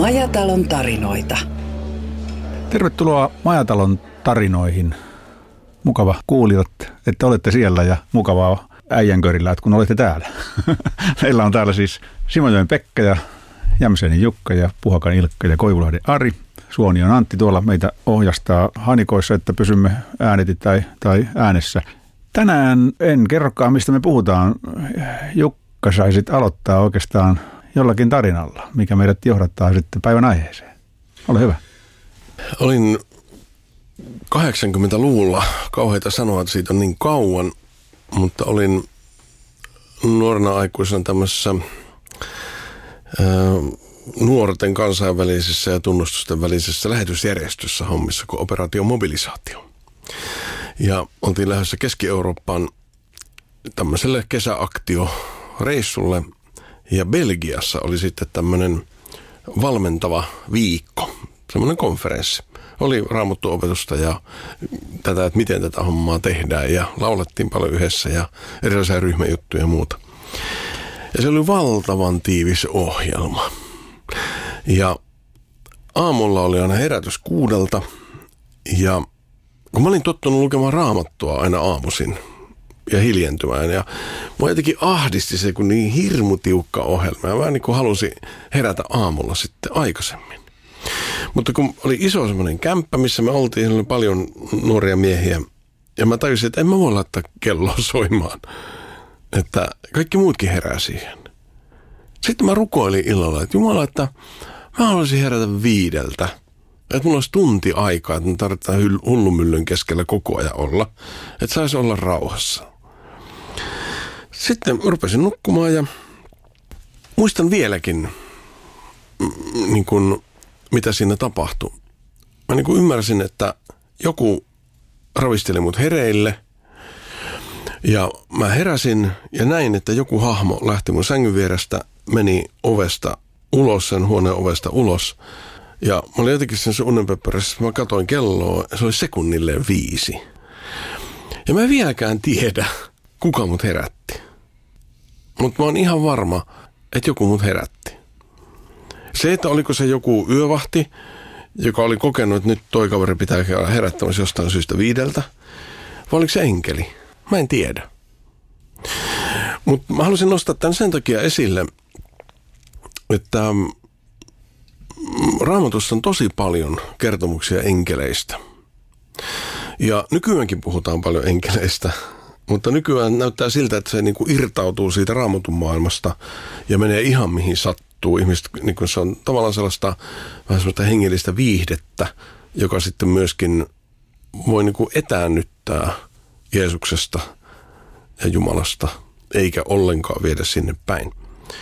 Majatalon tarinoita. Tervetuloa Majatalon tarinoihin. Mukava kuulijat, että olette siellä ja mukavaa äijänkörillä, että kun olette täällä. Meillä on täällä siis Simojoen Pekka ja Jämsänin Jukka ja Puhakan Ilkka ja Koivulahden Ari. Suonion Antti tuolla meitä ohjastaa hanikoissa, että pysymme ääneti tai äänessä. Tänään en kerrokaan, mistä me puhutaan. Jukka, saisit aloittaa oikeastaan jollakin tarinalla, mikä meidät johdattaa sitten päivän aiheeseen. Ole hyvä. Olin 80-luvulla, kauheita sanoa, että siitä on niin kauan, mutta olin nuorena aikuisena tämmöisessä nuorten kansainvälisessä ja tunnustusten välisessä lähetysjärjestössä hommissa kuin Operaatio Mobilisaatio. Ja oltiin lähdössä Keski-Eurooppaan tämmöiselle kesäaktioreissulle ja Belgiassa oli sitten tämmöinen valmentava viikko, semmoinen konferenssi. Oli raamattuopetusta ja tätä, että miten tätä hommaa tehdään ja laulettiin paljon yhdessä ja erilaisia ryhmäjuttuja ja muuta. Ja se oli valtavan tiivis ohjelma. Ja aamulla oli aina herätys 6 ja kun mä olin tottunut lukemaan raamattua aina aamuisin ja hiljentymään ja mua jotenkin ahdisti se, kun niin hirmu tiukka ohjelma ja mä niin kuin halusin herätä aamulla sitten aikaisemmin. Mutta kun oli iso semmoinen kämppä, missä me oltiin, siinä oli paljon nuoria miehiä ja mä tajusin, että en mä voi laittaa kelloa soimaan, että kaikki muutkin herää siihen. Sitten mä rukoilin illalla, että Jumala, että mä haluaisin herätä 5, että mulla olisi tunti aikaa, että me tarvitaan hullumyllyn keskellä koko ajan olla, että saisi olla rauhassa. Sitten rupesin nukkumaan ja muistan vieläkin, niin kuin, mitä siinä tapahtui. Mä niin kuin ymmärsin, että joku ravisteli mut hereille ja mä heräsin ja näin, että joku hahmo lähti mun sängyn vierestä, meni ovesta ulos, sen huoneen ovesta ulos. Ja mä olin jotenkin sen unenpöpörässä, mä katsoin kelloa, se oli sekunnilleen 5. Ja mä en vieläkään tiedä, kuka mut herätti. Mutta mä oon ihan varma, että joku mut herätti. Se, että oliko se joku yövahti, joka oli kokenut, että nyt toi kaveri pitää käydä herättämässä jostain syystä 5, vai oliko se enkeli? Mä en tiedä. Mutta mä halusin nostaa tämän sen takia esille, että Raamatussa on tosi paljon kertomuksia enkeleistä. Ja nykyäänkin puhutaan paljon enkeleistä, mutta nykyään näyttää siltä, että se niinku irtautuu siitä Raamatun maailmasta ja menee ihan mihin sattuu. Ihmiset, niinku se on tavallaan sellaista vähän sellaista hengellistä viihdettä, joka sitten myöskin voi niinku etäännyttää Jeesuksesta ja Jumalasta, eikä ollenkaan viedä sinne päin.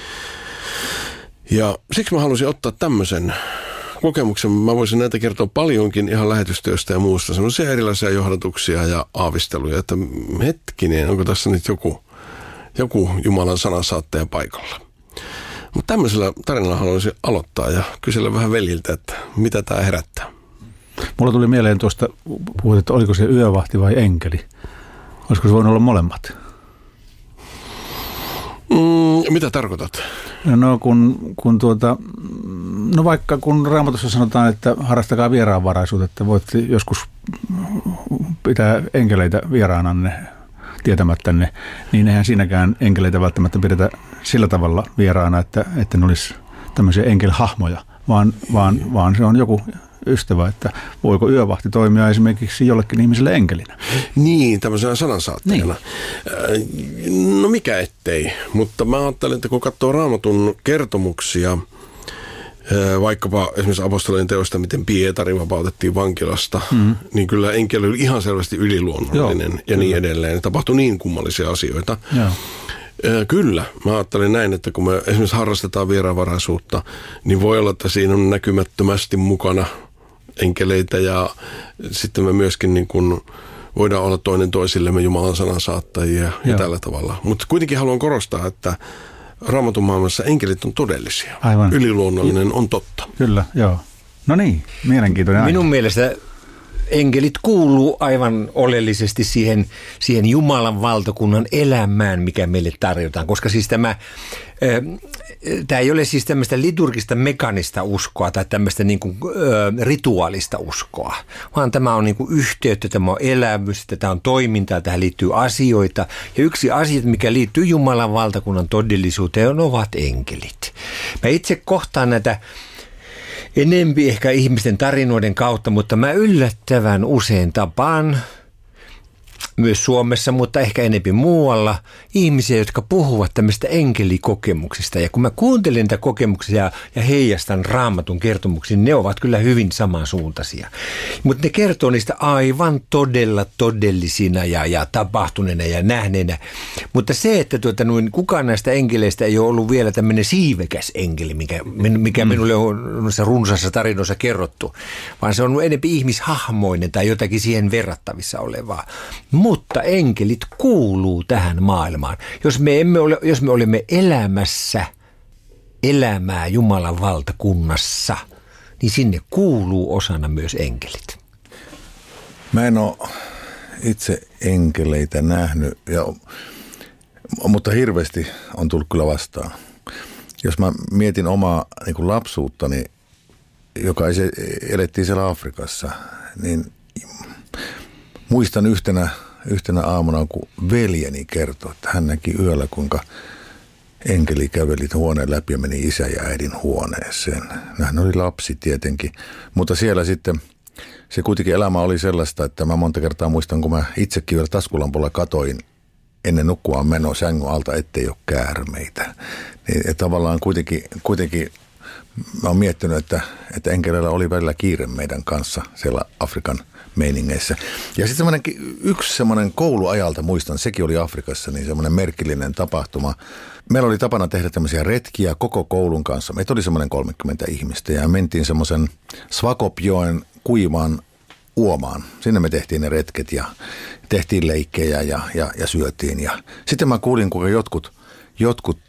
Ja siksi mä halusin ottaa tämmöisen kokemuksen. Mä voisin näitä kertoa paljonkin ihan lähetystyöstä ja muusta. Sellaisia erilaisia johdatuksia ja aavisteluja, että hetkinen, onko tässä nyt joku Jumalan sanansaattaja paikalla. Mutta tämmöisellä tarinalla haluaisin aloittaa ja kysellä vähän veljiltä, että mitä tämä herättää. Mulla tuli mieleen tuosta, puhut, että oliko se yövahti vai enkeli. Olisiko se voinut olla molemmat? Mitä tarkoitat? No vaikka kun Raamatussa sanotaan, että harrastakaa vieraanvaraisuutta, että voitte joskus pitää enkeleitä vieraananne tietämättänne, niin eihän siinäkään enkeleitä välttämättä pidetä sillä tavalla vieraana, että ne olisi tämmöisiä enkelhahmoja, vaan se on joku ystävä, että voiko yövahti toimia esimerkiksi jollekin ihmiselle enkelinä. Niin, tämmöisenä sanansaattajana. Niin. No mikä ettei, mutta mä ajattelen, että kun katsoo Raamatun kertomuksia, vaikkapa esimerkiksi apostolien teosta, miten Pietari vapautettiin vankilasta, niin kyllä enkeli oli ihan selvästi yliluonnollinen ja niin edelleen. Tapahtui niin kummallisia asioita. Joo. Kyllä, mä ajattelin näin, että kun me esimerkiksi harrastetaan vieraanvaraisuutta, niin voi olla, että siinä on näkymättömästi mukana enkeleitä ja sitten me myöskin niin kuin voidaan olla toinen toisillemme Jumalan sanansaattajia ja tällä tavalla. Mutta kuitenkin haluan korostaa, että Raamatun maailmassa enkelit on todellisia. Aivan. Yliluonnollinen on totta. Kyllä, joo. No niin, mielenkiintoinen aihe. Minun mielestä enkelit kuuluu aivan oleellisesti siihen Jumalan valtakunnan elämään, mikä meille tarjotaan. Koska siis tämä tämä ei ole siis tämmöistä liturgista mekanista uskoa tai tämmöistä niin kuin, rituaalista uskoa, vaan tämä on niin kuin yhteyttä, tämä on elämystä, tämä on toimintaa, tähän liittyy asioita. Ja yksi asia, mikä liittyy Jumalan valtakunnan todellisuuteen, ovat enkelit. Mä itse kohtaan näitä enempi ehkä ihmisten tarinoiden kautta, mutta mä yllättävän usein tapaan myös Suomessa, mutta ehkä enemmän muualla, ihmisiä, jotka puhuvat tämmöistä enkelikokemuksista. Ja kun mä kuuntelen niitä kokemuksia ja heijastan Raamatun kertomuksia, ne ovat kyllä hyvin samansuuntaisia. Mutta ne kertoo niistä aivan todella todellisina ja tapahtuneena ja nähneenä. Mutta se, että kukaan näistä enkeleistä ei ole ollut vielä tämmöinen siivekäs enkeli, mikä minulle on noissa runsaissa tarinoissa kerrottu, vaan se on enemmän ihmishahmoinen tai jotakin siihen verrattavissa olevaa. Mutta enkelit kuuluu tähän maailmaan. Jos me olemme elämässä elämää Jumalan valtakunnassa, niin sinne kuuluu osana myös enkelit. Mä en ole itse enkeleitä nähnyt, mutta hirveästi on tullut kyllä vastaan. Jos mä mietin omaa niin kuin lapsuuttani, joka elettiin siellä Afrikassa, niin muistan yhtenä aamuna, kun veljeni kertoi, että hän näki yöllä, kuinka enkeli käveli huoneen läpi ja meni isä ja äidin huoneeseen. Hän oli lapsi tietenkin, mutta siellä sitten se kuitenkin elämä oli sellaista, että mä monta kertaa muistan, kun mä itsekin vielä taskulampulla katoin ennen nukkumaan menoa sängyn alta, ettei ole käärmeitä. Niin, tavallaan kuitenkin mä oon miettinyt, että enkeleillä oli välillä kiire meidän kanssa siellä Afrikan meiningeissä. Ja sitten yksi semmoinen kouluajalta, muistan, sekin oli Afrikassa, niin semmoinen merkillinen tapahtuma. Meillä oli tapana tehdä tämmöisiä retkiä koko koulun kanssa. Meitä oli semmoinen 30 ihmistä ja mentiin semmoisen Swakopjoen kuivaan uomaan. Sinne me tehtiin ne retket ja tehtiin leikkejä ja syötiin. Ja sitten mä kuulin, kuinka jotkut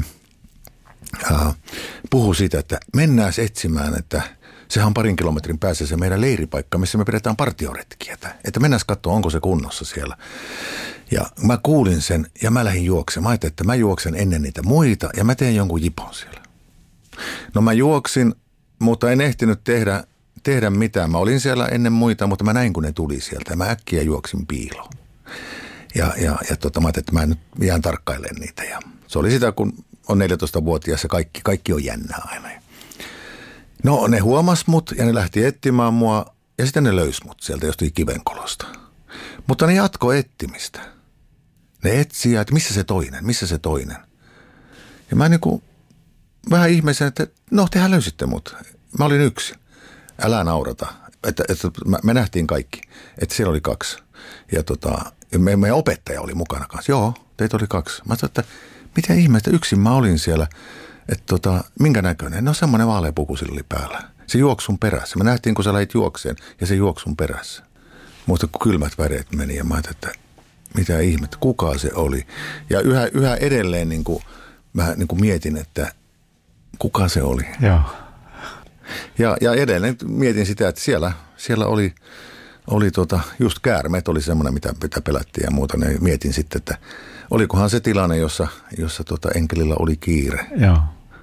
puhuu siitä, että mennään etsimään, että sehän on 2 kilometrin päässä se meidän leiripaikka, missä me pidetään partioretkiä. Että mennään katsoa, onko se kunnossa siellä. Ja mä kuulin sen ja mä lähdin juoksemaan. Mä ajattelin, että mä juoksen ennen niitä muita ja mä teen jonkun jipon siellä. No mä juoksin, mutta en ehtinyt tehdä mitään. Mä olin siellä ennen muita, mutta mä näin, kun ne tuli sieltä. Ja mä äkkiä juoksin piiloon. Ja mä ajattelin, että mä nyt jään tarkkailemaan niitä. Ja se oli sitä, kun on 14-vuotias ja kaikki on jännää aina. No ne huomas mut ja ne lähti etsimään mua ja sitten ne löysi mut sieltä jostain kivenkolosta. Mutta ne jatkoi etsimistä. Ne etsii, että missä se toinen. Ja mä vähän ihmeisen, että no tehän löysitte mut. Mä olin yksin. Älä naurata. Että me nähtiin kaikki, että siellä oli 2. Ja meidän opettaja oli mukana kanssa. Joo, teitä oli 2. Mä sanoin, että mitä ihmeistä, yksin mä olin siellä. Että minkä näköinen? No semmoinen vaalea puku sillä oli päällä. Se juoksi sun perässä. Me nähtiin, kun sä lähit juokseen ja se juoksi sun perässä. Muista, kun kylmät väreet meni ja mä ajattelin, että mitä ihmettä, kuka se oli. Ja yhä edelleen mä mietin, että kuka se oli. Joo. Ja edelleen mietin sitä, että siellä oli just käärmeet oli semmoinen, mitä pelättiin ja muuta. Ja mietin sitten, että olikohan se tilanne, jossa enkelillä oli kiire. Joo.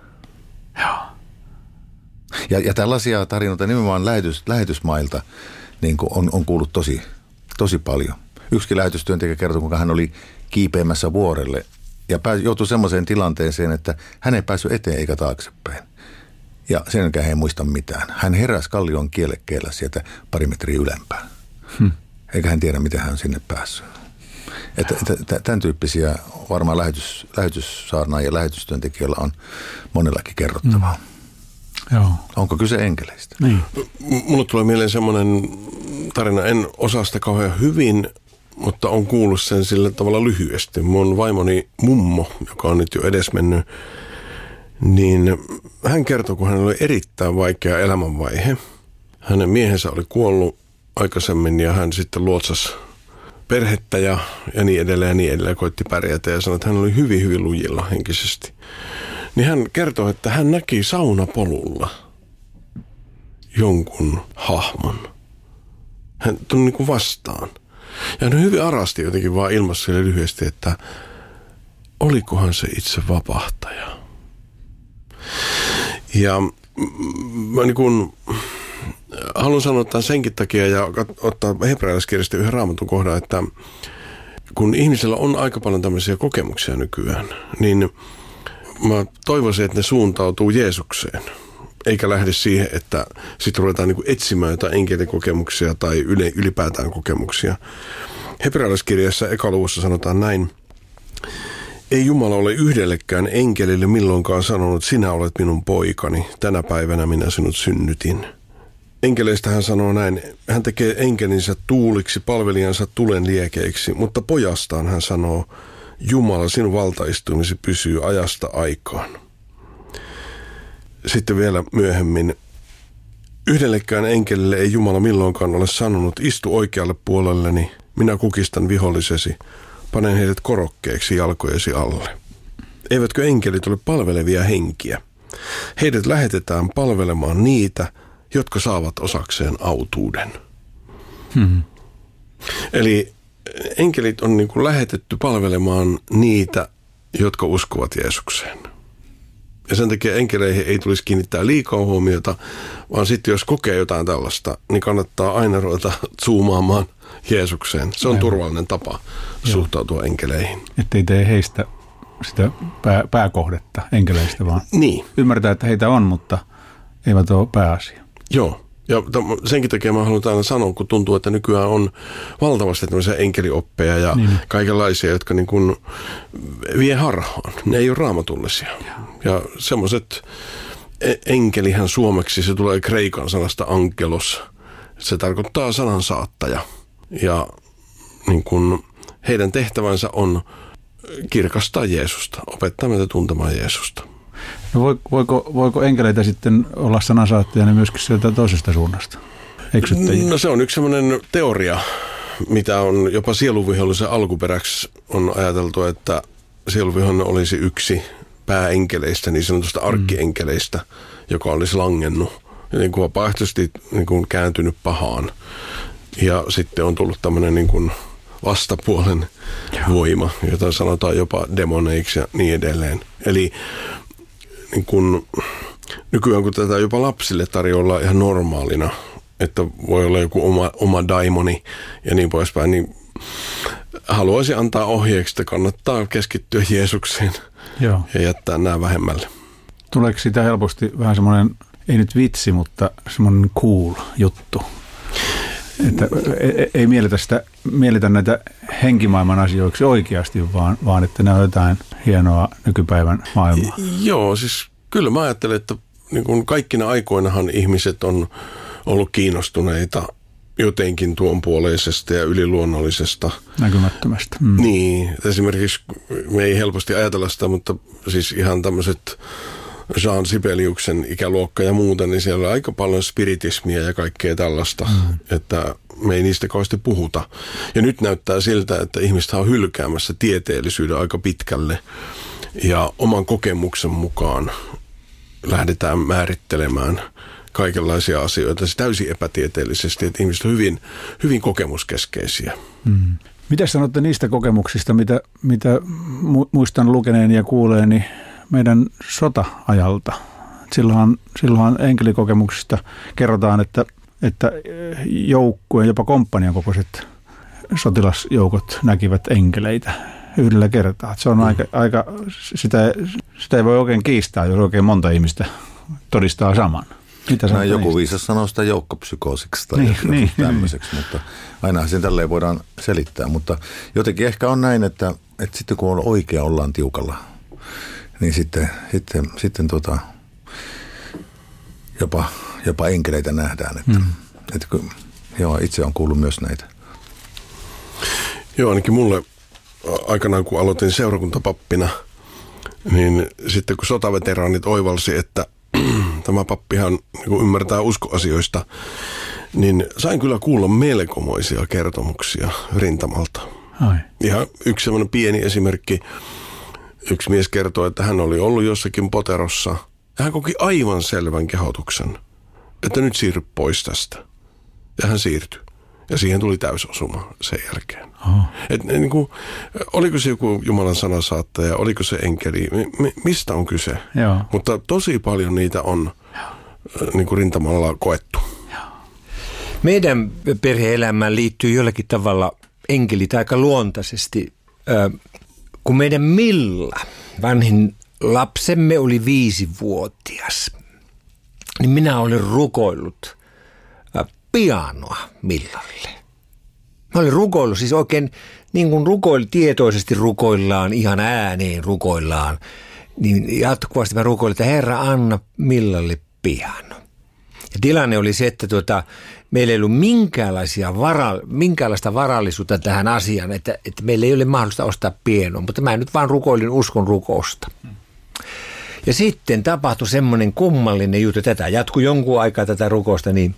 Ja tällaisia tarinoita nimenomaan lähetysmailta niin on kuullut tosi paljon. Yksikin lähetystyöntekijä kertoi, kuinka hän oli kiipeämässä vuorelle ja joutui semmoiseen tilanteeseen, että hän ei päässyt eteen eikä taaksepäin. Ja sen jälkeen hän ei muista mitään. Hän heräsi kallion kielekkeellä sieltä 2 metriä ylempää. Eikä hän tiedä, miten hän on sinne päässyt. Että tämän tyyppisiä varmaan lähetyssaarnaajia ja lähetystyöntekijöillä on monellakin kerrottavaa. Joo. Onko kyse enkeleistä? Niin. Mulle tulee mieleen semmoinen tarina, en osaa sitä kauhean hyvin, mutta on kuullut sen sillä tavalla lyhyesti. Mun vaimoni mummo, joka on nyt jo edesmennyt, niin hän kertoi, kun hänellä oli erittäin vaikea elämänvaihe. Hänen miehensä oli kuollut aikaisemmin ja hän sitten luotsasi perhettä ja niin edelleen koitti pärjätä ja sanoi, että hän oli hyvin, hyvin lujilla henkisesti. Niin hän kertoi, että hän näki saunapolulla jonkun hahmon. Hän tuli niin kuin vastaan. Ja hän hyvin arasti jotenkin vaan ilmassa lyhyesti, että olikohan se itse vapahtaja. Ja mä niin kuin haluan sanoa tämän senkin takia ja ottaa hebrealaiskirjasta yhden raamatun kohdan, että kun ihmisellä on aika paljon tämmöisiä kokemuksia nykyään, niin mä toivoisin, että ne suuntautuu Jeesukseen, eikä lähde siihen, että sitten ruvetaan niin kuin etsimään jotain enkelikokemuksia tai ylipäätään kokemuksia. Hebrealaiskirjassa ekaluvussa sanotaan näin: ei Jumala ole yhdellekään enkelille milloinkaan sanonut, sinä olet minun poikani, tänä päivänä minä sinut synnytin. Enkeleistä hän sanoo näin: hän tekee enkelinsä tuuliksi, palvelijansa tulen liekeiksi, mutta pojastaan hän sanoo: Jumala, sinun valtaistuimesi pysyy ajasta aikaan. Sitten vielä myöhemmin: yhdellekään enkelille ei Jumala milloinkaan ole sanonut, istu oikealle puolelleni, minä kukistan vihollisesi, panen heidät korokkeeksi jalkojesi alle. Eivätkö enkelit ole palvelevia henkiä? Heidät lähetetään palvelemaan niitä, jotka saavat osakseen autuuden. Eli enkelit on niin kuin lähetetty palvelemaan niitä, jotka uskovat Jeesukseen. Ja sen takia enkeleihin ei tulisi kiinnittää liikaa huomiota, vaan sitten jos kokee jotain tällaista, niin kannattaa aina ruveta zoomaamaan Jeesukseen. Se on turvallinen tapa suhtautua enkeleihin. Ettei tee heistä sitä pääkohdetta enkeleistä, vaan niin. Ymmärtää, että heitä on, mutta eivät ole pääasia. Joo. Ja senkin takia mä haluan aina sanoa, kun tuntuu, että nykyään on valtavasti tämmöisiä enkelioppeja ja kaikenlaisia, jotka niin kuin vie harhaan. Ne ei ole raamatullisia. Ja semmoiset enkelihän suomeksi, se tulee kreikan sanasta ankelos. Se tarkoittaa sanansaattaja. Ja niin kuin heidän tehtävänsä on kirkastaa Jeesusta, opettaa meitä tuntemaan Jeesusta. No voiko enkeleitä sitten olla sanansaattajana myöskin sieltä toisesta suunnasta? Eksyttäjiä? No se on yksi sellainen teoria, mitä on jopa sieluvihollisen alkuperäksi on ajateltu, että sieluvihollinen olisi yksi pääenkeleistä, niin sanotusta arkkienkeleistä, joka olisi langennut ja niin kuin vapaaehtoisesti niin kuin kääntynyt pahaan. Ja sitten on tullut tämmöinen niin kuin vastapuolen voima, jota sanotaan jopa demoneiksi ja niin edelleen. Eli niin kun, nykyään kun tätä jopa lapsille tarjolla ihan normaalina, että voi olla joku oma daimoni ja niin poispäin, niin haluaisin antaa ohjeeksi, että kannattaa keskittyä Jeesukseen ja jättää nämä vähemmälle. Tuleeko sitä helposti vähän semmoinen, ei nyt vitsi, mutta semmoinen cool juttu? Että ei mielletä näitä henkimaailman asioiksi oikeasti, vaan että ne on jotain hienoa nykypäivän maailmaa. Joo, siis kyllä mä ajattelen, että niin kuin kaikkina aikoinahan ihmiset on ollut kiinnostuneita jotenkin tuonpuoleisesta ja yliluonnollisesta. Näkymättömästä. Niin, esimerkiksi me ei helposti ajatella sitä, mutta siis ihan tämmöiset Jean Sibeliuksen ikäluokka ja muuta, niin siellä on aika paljon spiritismia ja kaikkea tällaista, että me ei niistä kauheasti puhuta. Ja nyt näyttää siltä, että ihmiset on hylkäämässä tieteellisyyden aika pitkälle ja oman kokemuksen mukaan lähdetään määrittelement kaikenlaisia asioita täysin epätieteellisesti, että ihmiset on hyvin, hyvin kokemuskeskeisiä. Mitä sanotte niistä kokemuksista, mitä muistan lukeneeni ja kuuleeni meidän sota-ajalta? Silloinhan enkelikokemuksista kerrotaan, että joukkueen, jopa komppanian kokoiset sotilasjoukot näkivät enkeleitä yhdellä kertaa. Se on aika sitä ei voi oikein kiistää, jos oikein monta ihmistä todistaa saman. Joku viisas sanoo sitä joukkopsykoosiksi tai tämmöiseksi, mutta ainahan sen tälleen voidaan selittää. Mutta jotenkin ehkä on näin, että sitten kun on oikea, ollaan tiukalla, niin sitten jopa enkeleitä nähdään. Että joo, itse on kuullut myös näitä. Joo, ainakin mulle aikanaan, kun aloitin seurakuntapappina, niin sitten kun sotaveteraanit oivalsi, että tämä pappihan niin ymmärtää uskoasioista, niin sain kyllä kuulla melkomoisia kertomuksia rintamalta. Ai. Ihan yksi sellainen pieni esimerkki. Yksi mies kertoi, että hän oli ollut jossakin poterossa ja hän koki aivan selvän kehotuksen, että nyt siirry pois tästä. Ja hän siirtyi. Ja siihen tuli täysosuma sen jälkeen. Niin kuin, oliko se joku Jumalan sanansaattaja, oliko se enkeli, mistä on kyse? Joo. Mutta tosi paljon niitä on niin kuin rintamalla koettu. Meidän perhe-elämään liittyy jollakin tavalla enkelit aika luontaisesti. Kun meidän Milla, vanhin lapsemme, oli 5-vuotias, niin minä olin rukoillut pianoa Millalle. Mä olin rukoillut, siis oikein niin kuin tietoisesti rukoillaan, ihan ääneen rukoillaan, niin jatkuvasti mä rukoilin, että Herra, anna Millalle piano. Ja tilanne oli se, että meillä ei ollut minkäänlaista varallisuutta tähän asiaan, että meillä ei ole mahdollista ostaa pianoa, mutta mä nyt vaan rukoilin uskon rukousta. Ja sitten tapahtui semmoinen kummallinen juttu, tätä jatkui jonkun aikaa tätä rukousta, niin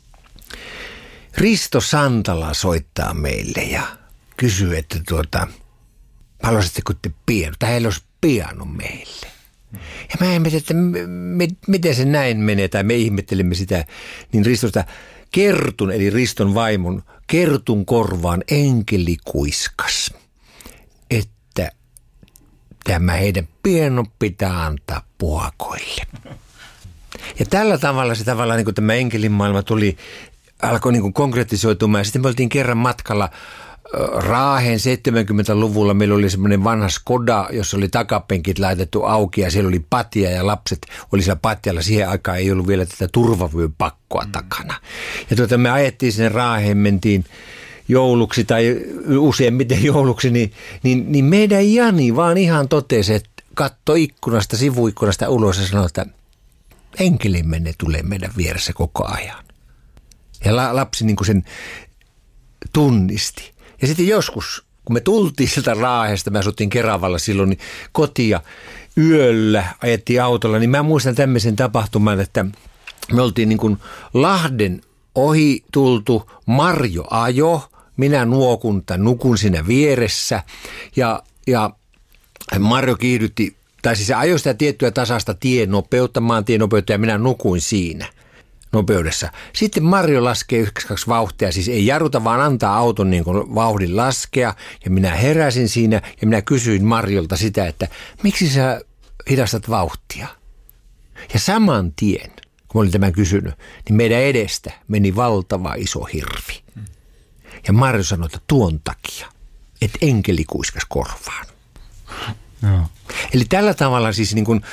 Risto Santala soittaa meille ja kysyy, että haluaisitteko te piano, tai heillä olisi piano meille. Ja mä ihmettelin, että miten se näin menee, tai me ihmettelimme sitä, niin Ristosta Kertun, eli Riston vaimon, Kertun korvaan enkeli kuiskas, että tämä heidän piano pitää antaa poakoille. Ja tällä tavalla se tavallaan niin kuin tämä enkelin maailma alkoi niin kuin konkretisoitumaan. Ja sitten me oltiin kerran matkalla Raaheen 70-luvulla. Meillä oli semmoinen vanha Skoda, jossa oli takapenkit laitettu auki ja siellä oli patja ja lapset oli siellä patjalla. Siihen aikaan ei ollut vielä tätä turvavyöpakkoa takana. Ja me ajettiin sinne Raaheen, mentiin jouluksi tai useimmiten jouluksi, niin meidän Jani vaan ihan totesi, että katsoi sivuikkunasta ulos ja sanoi, että enkelimme tulee meidän vieressä koko ajan. Ja lapsi niin kuin sen tunnisti. Ja sitten joskus, kun me tultiin sieltä Raahesta, me asuttiin Keravalla silloin, niin kotia yöllä ajettiin autolla, niin mä muistan tämmöisen tapahtuman, että me oltiin niin kuin Lahden ohi tultu, Marjo ajo, minä nukun siinä vieressä ja Marjo kiihdytti, tai siis se ajoi sitä tiettyä tasasta maantienopeutta ja minä nukuin siinä nopeudessa. Sitten Marjo laskee 1-2 vauhtia, siis ei jarruta, vaan antaa auton niin kuin vauhdin laskea. Ja minä heräsin siinä ja minä kysyin Marjolta sitä, että miksi sä hidastat vauhtia? Ja saman tien, kun olin tämän kysynyt, niin meidän edestä meni valtava iso hirvi. Ja Marjo sanoi, että tuon takia, että enkeli kuiskas korvaan. Joo. Eli tällä tavalla siis niin kuin,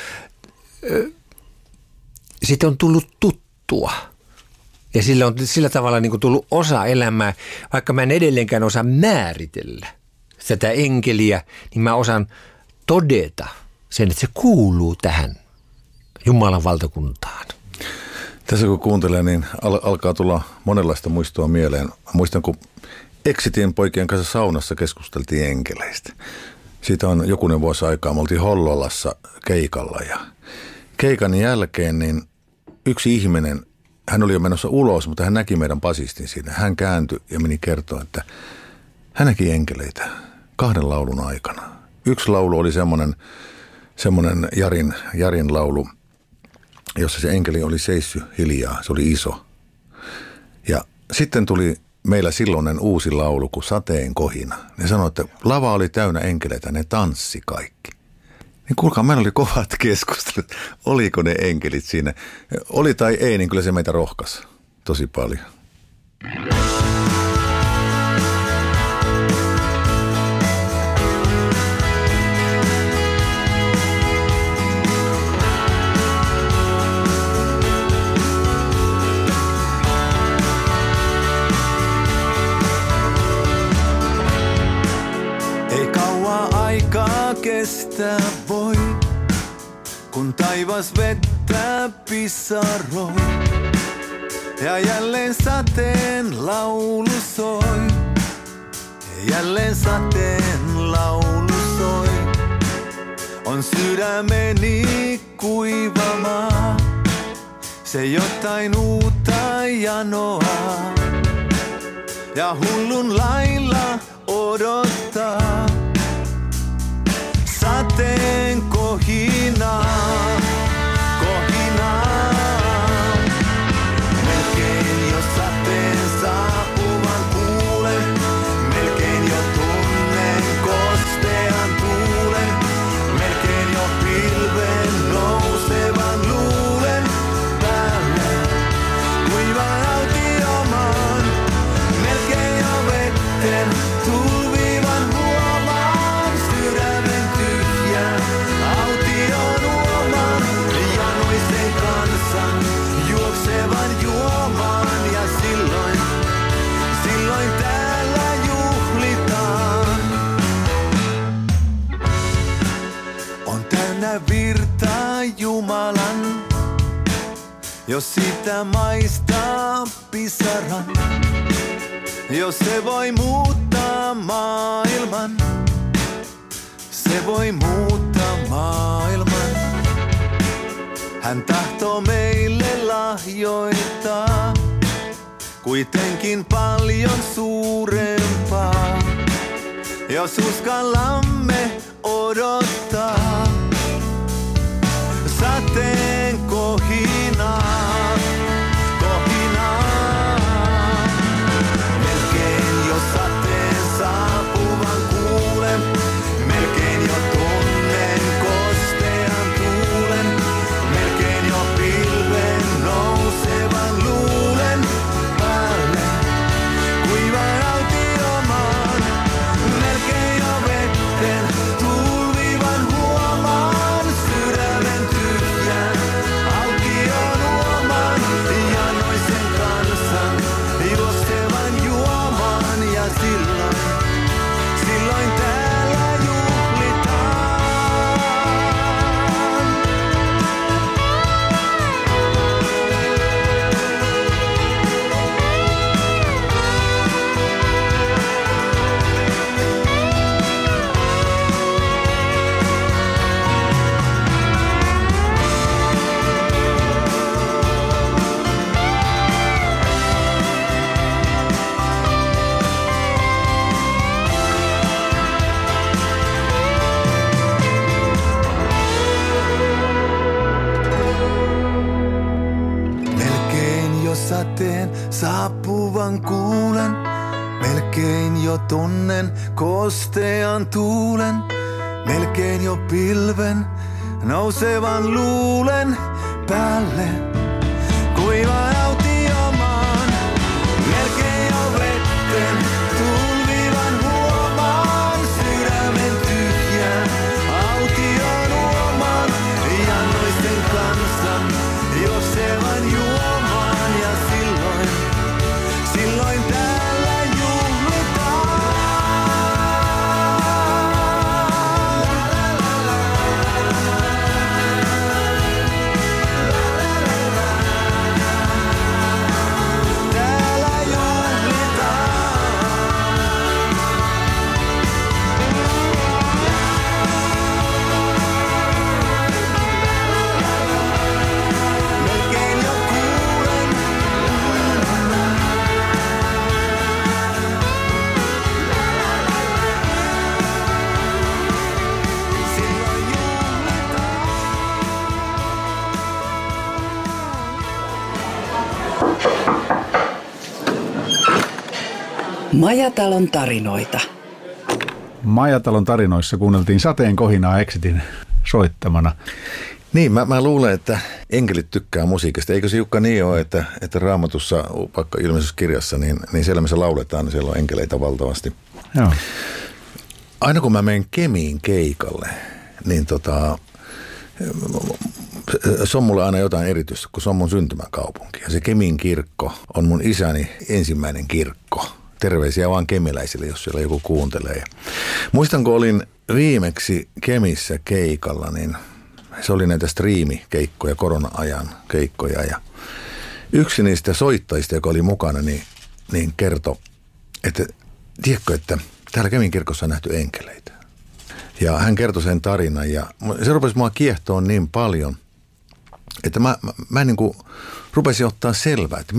siitä on tullut tuttua. Ja sillä tavalla niin kuin tullut osa elämää, vaikka mä en edelleenkään osaa määritellä tätä enkeliä, niin mä osaan todeta sen, että se kuuluu tähän Jumalan valtakuntaan. Tässä kun kuuntelee, niin alkaa tulla monenlaista muistoa mieleen. Mä muistan, kun Exitin poikien kanssa saunassa keskusteltiin enkeleistä. Siitä on jokunen vuosi aikaa. Me oltiin Hollolassa keikalla ja keikan jälkeen niin yksi ihminen, hän oli jo menossa ulos, mutta hän näki meidän basistin siinä. Hän kääntyi ja meni kertoa, että hän näki enkeleitä 2 laulun aikana. Yksi laulu oli semmoinen Jarin laulu, jossa se enkeli oli seissyt hiljaa. Se oli iso. Ja sitten tuli meillä silloinen uusi laulu kuin Sateen kohina. Ne sanoi, että lava oli täynnä enkeleitä, ne tanssi kaikki. Niin kuulkaa, meillä oli kovat keskustelut. Oliko ne enkelit siinä? Oli tai ei, niin kyllä se meitä rohkasi tosi paljon. Kestää voi, kun taivas vettä pisaroi ja jälleen sateen laulu soi. Jälleen sateen laulu soi. On sydämeni kuivamaa, se jotain uutta janoaa ja hullun lailla odottaa. Sateen kohinaa, kohinaa. Melkein jo sateen saapuvan jos sitä maistaa pisaran. Jos se voi muuttaa maailman, se voi muuttaa maailman. Hän tahtoo meille lahjoittaa kuitenkin paljon suurempaa, jos uskallamme odottaa. Sateen kohinaa, kohinaa. Melkein jo sateen saapuvan kuulen, melkein jo tunnen kostean tuulen, melkein jo pilven nousevan luulen päälle. Kuivan autiomaan, melkein jo vetten tulvivan huomaan, sydämen tyhjän aution uomaan, janoisen kansan juoksevan juomaan, ja silloin täällä juhlitaan. Melkein jo sateen saapuvan kuulen, melkein jo tunnen kostean tuulen, melkein jo pilven nousevan luulen päälle. Kuivan autiomaan, melkein jo vetten tulvivan huomaan, sydämen tyhjän aution uomaan, janoisten kansan juoksevan juomaan, ja silloin täällä juhlitaan. Täällä juhlitaan. Melkein jo kuulen, silloin juhlitaan. Majatalon tarinoita. Majatalon tarinoissa kuunneltiin Sateen kohinaa Exitin soittamana. Niin, mä luulen, että enkelit tykkää musiikista. Eikö se Jukka niin ole, että Raamatussa, vaikka ilmeisessä kirjassa, niin siellä missä lauletaan, niin siellä on enkeleitä valtavasti. Joo. Aina kun mä menen Kemiin keikalle, niin se on mulle aina jotain erityistä, kun se on mun syntymäkaupunki. Ja se Kemin kirkko on mun isäni ensimmäinen kirkko. Terveisiä vaan kemiläisille, jos siellä joku kuuntelee. Muistan, kun olin viimeksi Kemissä keikalla, niin se oli näitä striimikeikkoja, korona-ajan keikkoja. Ja yksi niistä soittajista, joka oli mukana, niin kertoi, että tiedätkö, että täällä Kemin kirkossa on nähty enkeleitä. Ja hän kertoi sen tarinan ja se rupesi mua kiehtoa niin paljon, että mä niin kuin rupesin ottaa selvää, että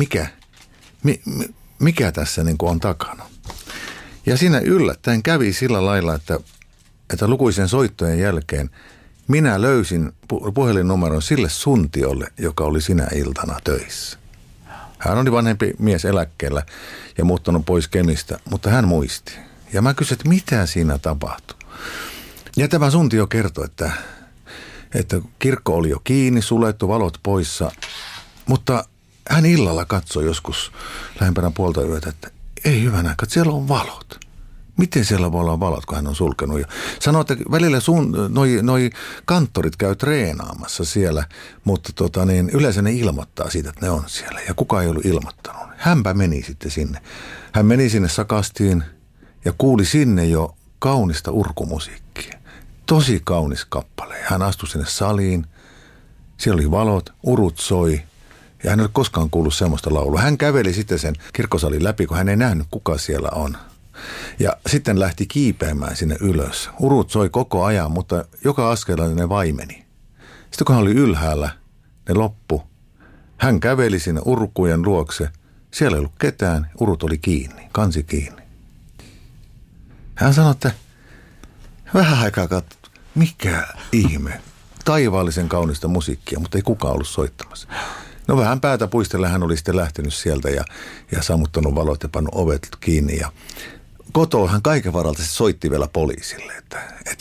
mikä tässä niin kuin on takana. Ja siinä yllättäen kävi sillä lailla, että lukuisen soittojen jälkeen minä löysin puhelinnumeron sille suntiolle, joka oli sinä iltana töissä. Hän oli vanhempi mies eläkkeellä ja muuttanut pois Kemistä, mutta hän muisti. Ja mä kysyin, että mitä siinä tapahtui. Ja tämä suntio kertoi, että kirkko oli jo kiinni, suljettu, valot poissa, mutta hän illalla katsoi joskus lähempänä puolta yötä, että ei hyvänä aikaa, että siellä on valot. Miten siellä voi olla valot, kun hän on sulkenut? Ja sanoi, että välillä noi kanttorit käy treenaamassa siellä, mutta yleensä ne ilmoittaa siitä, että ne on siellä. Ja kukaan ei ollut ilmoittanut. Hänpä meni sitten sinne. Hän meni sinne sakastiin ja kuuli sinne jo kaunista urkumusiikkia. Tosi kaunis kappale. Hän astui sinne saliin. Siellä oli valot, urut soi Ja hän ei ole koskaan kuullut semmoista laulua. Hän käveli sitten sen kirkkosalin läpi, kun hän ei nähnyt, kuka siellä on. Ja sitten lähti kiipeämään sinne ylös. Urut soi koko ajan, mutta joka askelella ne vaimeni. Sitten kun hän oli ylhäällä, ne loppu. Hän käveli sinne urkujen luokse. Siellä ei ollut ketään, urut oli kiinni, kansi kiinni. Hän sanoi, että vähän aikaa katsoi, mikä ihme. Taivaallisen kaunista musiikkia, mutta ei kukaan ollut soittamassa. No vähän päätä puistella hän oli sitten lähtenyt sieltä ja sammuttanut valot ja pannut ovet kiinni. Ja kotoa hän kaiken varalta soitti vielä poliisille, että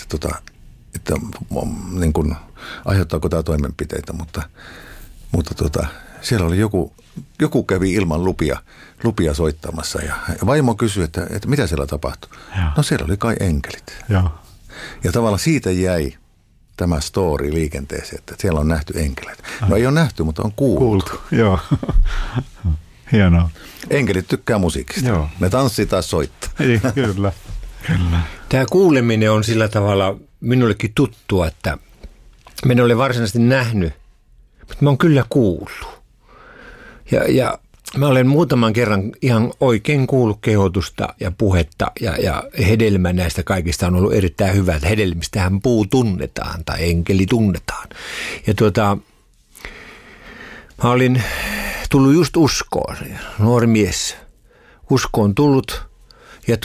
niin kuin, aiheuttaako tämä toimenpiteitä, mutta siellä oli joku kävi ilman lupia soittamassa ja vaimo kysyi, että mitä siellä tapahtui. Joo. No siellä oli kai enkelit. Joo. Ja tavallaan siitä jäi tämä story liikenteeseen, että siellä on nähty enkeleitä. No ei ole nähty, mutta on kuultu. Joo. Hienoa. Enkelit tykkää musiikista. Joo. Ne tanssii taas soittaa. Ei, kyllä. Tämä kuuleminen on sillä tavalla minullekin tuttua, että minä en ole varsinaisesti nähnyt, mutta mä oon kyllä kuullut. Ja mä olen muutaman kerran ihan oikein kuullut kehotusta ja puhetta ja hedelmä näistä kaikista on ollut erittäin hyvä, että hedelmistähän puu tunnetaan tai enkeli tunnetaan. Ja mä olin tullut just uskoon, nuori mies. Uskoon tullut ja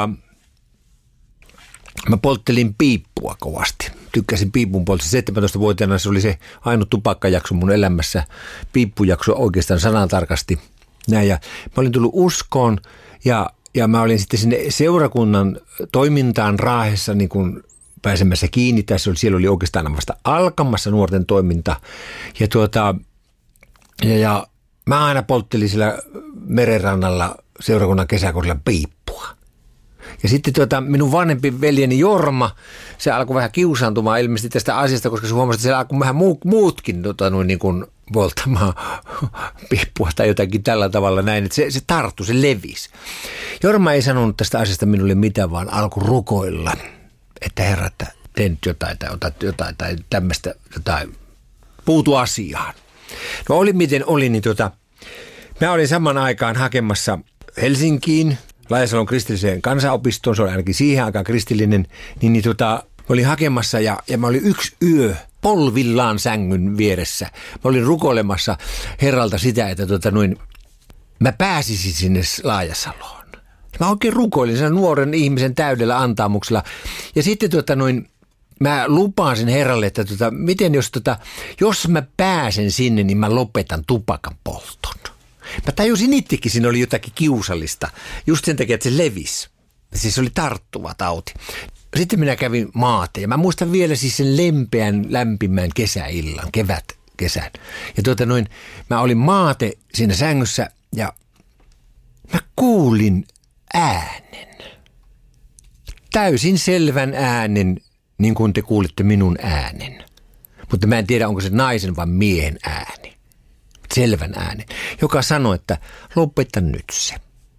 mä polttelin piippua kovasti. Tykkäsin piipun polttaa. 17-vuotiaana se oli se ainut tupakkajakso mun elämässä. Piippujakso oikeastaan sanatarkasti. Näin. Ja mä olin tullut uskoon ja mä olin sitten sinne seurakunnan toimintaan Raahessa niin kuin pääsemässä kiinni. Siellä oli oikeastaan vasta alkamassa nuorten toiminta. Ja mä aina polttelin siellä merenrannalla seurakunnan kesäkorilla piippua. Ja sitten minun vanhempi veljeni Jorma, se alkoi vähän kiusaantumaan ilmeisesti tästä asiasta, koska se huomasi, että siellä alkoi vähän muutkin niin kuin polttamaan piippua tai jotakin tällä tavalla näin, että se tarttui, se levisi. Jorma ei sanonut tästä asiasta minulle mitään, vaan alkoi rukoilla, että herra, että tee nyt jotain tai otat jotain tai tämmöistä jotain, puutu asiaan. No oli miten oli, niin mä olin saman aikaan hakemassa Helsinkiin, Laajasalon kristilliseen kansanopistoon, se oli ainakin siihen aikaan kristillinen, mä olin hakemassa ja mä olin yksi yö polvillaan sängyn vieressä. Mä olin rukoilemassa Herralta sitä, että mä pääsisin sinne Laajasaloon. Mä oikein rukoilin sen nuoren ihmisen täydellä antaamuksella. Ja sitten mä lupasin Herralle, että miten jos mä pääsen sinne, niin mä lopetan tupakan polton. Mä tajusin itsekin, siinä oli jotakin kiusallista, just sen takia, että se levisi. Siis se oli tarttuva tauti. Sitten minä kävin maate ja mä muistan vielä siis sen lempeän, lämpimän kesäillan, kevätkesän. Ja mä olin maate siinä sängyssä ja mä kuulin äänen. Täysin selvän äänen, niin kuin te kuulitte minun äänen. Mutta mä en tiedä, onko se naisen vai miehen ääni. Selvän äänen, joka sanoi, että lopeta nyt se.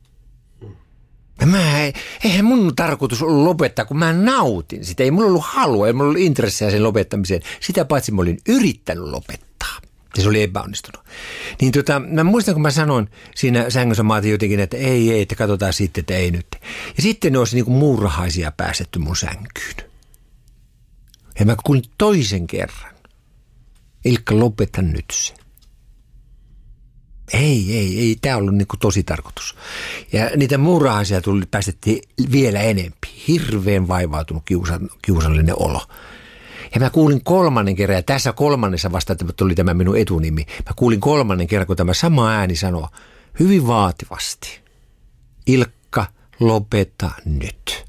Eihän mun tarkoitus ollut lopettaa, kun mä nautin sitä. Ei mulla ollut halua, ei mulla ollut intressiä sen lopettamiseen. Sitä paitsi mä olin yrittänyt lopettaa. Ja se oli epäonnistunut. Niin mä muistan, kun mä sanoin siinä sängyssä maatin jotenkin, että ei, että katsotaan sitten, että ei nyt. Ja sitten ne olisi niin kuin muurahaisia päästetty mun sänkyyn. Ja mä kuulin toisen kerran. Ilkka, lopeta nyt se. Ei, tämä on ollut niin kuin tosi tarkoitus. Ja niitä muurahaisia päästettiin vielä enempi. Hirveän vaivautunut kiusallinen olo. Ja mä kuulin kolmannen kerran, ja tässä kolmannessa vasta tuli tämä minun etunimi. Mä kuulin kolmannen kerran, kun tämä sama ääni sanoo hyvin vaativasti. Ilkka, lopeta nyt.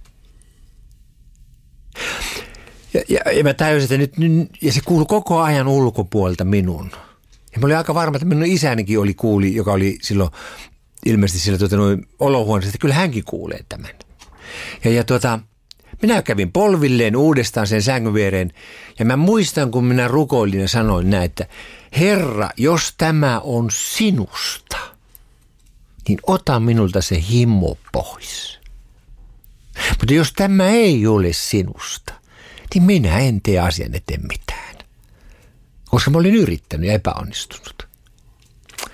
Ja mä tajusin, että nyt, ja se kuului koko ajan ulkopuolelta minun. Ja mä olin aika varma, että minun isänikin kuuli, joka oli silloin ilmeisesti siellä olohuoneessa, että kyllä hänkin kuulee tämän. Ja minä kävin polvilleen uudestaan sen sängyn viereen ja mä muistan, kun minä rukoilin ja sanoin näin, että Herra, jos tämä on sinusta, niin ota minulta se himo pois. Mutta jos tämä ei ole sinusta, niin minä en tee asian eteen mitään. Koska mä olin yrittänyt ja epäonnistunut.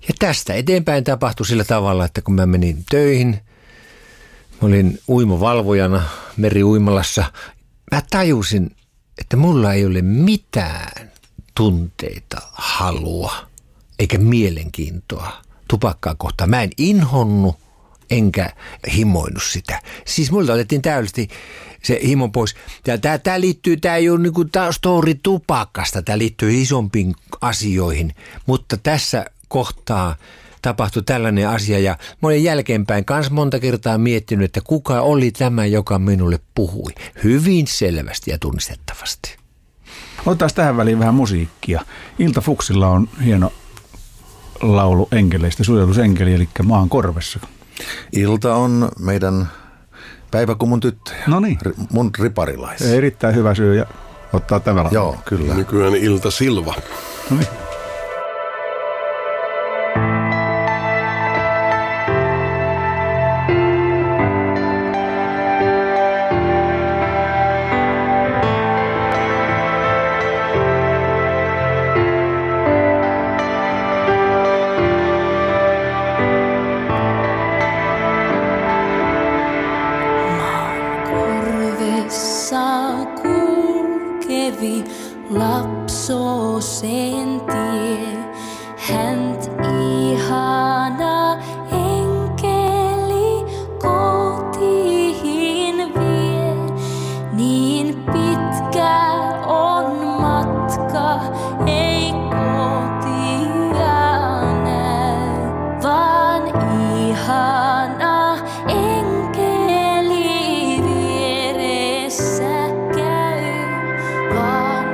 Ja tästä eteenpäin tapahtui sillä tavalla, että kun mä menin töihin, mä olin uimavalvojana meriuimalassa, mä tajusin, että mulla ei ole mitään tunteita, halua eikä mielenkiintoa tupakkaa kohtaan. Mä en inhonnut enkä himoinut sitä. Siis multa otettiin täydellisesti se himo pois. Tämä ei ole niinku story tupakasta, tämä liittyy isompiin asioihin, mutta tässä kohtaa tapahtui tällainen asia ja mä olin jälkeenpäin kans monta kertaa miettinyt, että kuka oli tämä, joka minulle puhui. Hyvin selvästi ja tunnistettavasti. Otetaan tähän väliin vähän musiikkia. Ilta Fuksilla on hieno laulu enkeleistä, suojelusenkeli, eli Maan korvessa. Ilta on meidän päiväkumun tyttöjä. No niin. Mun riparilaisia. Erittäin hyvä syy ja ottaa tämä laulu. Joo, kyllä. Nykyään Ilta Silva. No niin. Lapsosen tie, hänt ihana enkeli kotiin vie. Niin pitkä on matka, ei kotia näy, vaan ihana enkeli vieressä käy. Vaan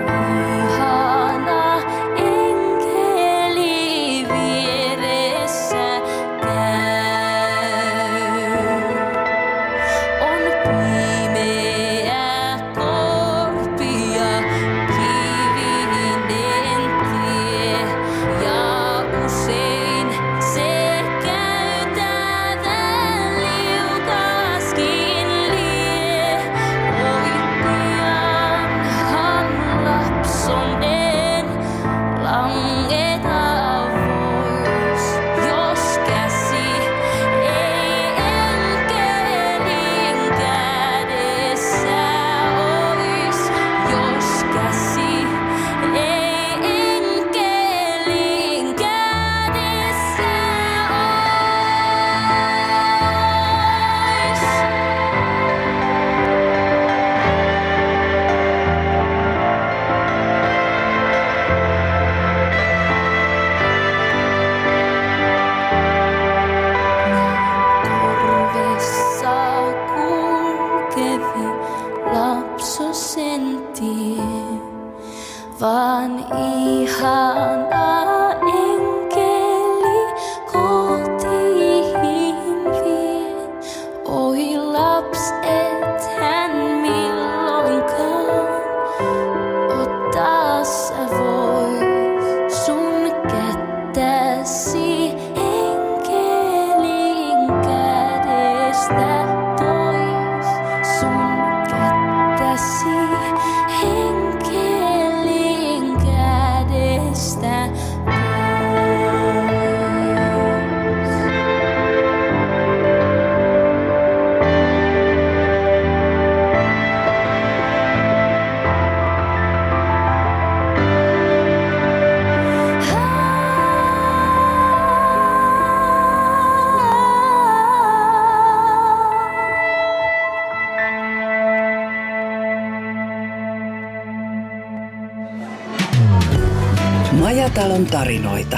ihana enkeli kotiin vie. Oi laps, et hän milloinkaan ottaa sä vois sun kättäsi enkelin kädestä tois. Sun kättäsi enkelin kädestä Majatalon tarinoita.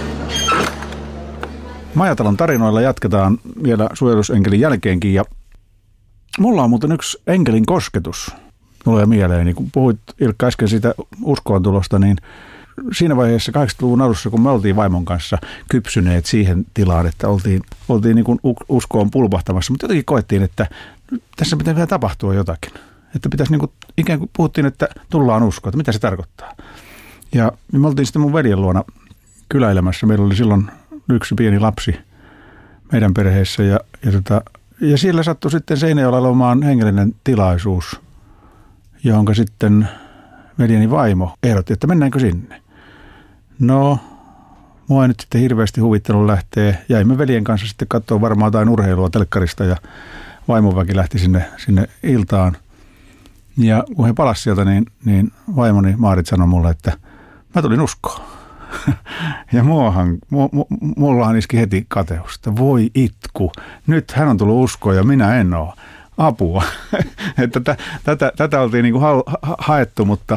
Majatalon tarinoilla jatketaan vielä suojelusenkelin jälkeenkin ja mulla on muuten yksi enkelin kosketus. Tulee mieleeni, kun puhuit Ilkka äsken siitä uskoon tulosta, niin siinä vaiheessa 80-luvun alussa, kun me oltiin vaimon kanssa kypsyneet siihen tilaan, että oltiin niin kuin uskoon pulpahtamassa, mutta jotenkin koettiin, että tässä pitää vielä tapahtua jotakin. Että pitäisi niin kuin, ikään kuin puhuttiin, että tullaan uskoon, että mitä se tarkoittaa. Ja me oltiin sitten mun veljen luona kyläilemässä. Meillä oli silloin yksi pieni lapsi meidän perheessä ja siellä sattui sitten Seinäjoella olemaan hengellinen tilaisuus, johonka sitten veljeni vaimo ehdotti, että mennäänkö sinne. No, mua ei nyt sitten hirveästi huvittanut lähteä. Jäimme veljen kanssa sitten katsoa varmaan jotain urheilua telkkarista ja vaimoväki lähti sinne iltaan. Ja kun he palasivat sieltä, niin vaimoni Maarit sanoi mulle, että mä tulin uskoon. Ja mullahan iski heti kateus, että voi itku. Nyt hän on tullut uskoon ja minä en ole. Apua. Että tätä oltiin niin kuin haettu, mutta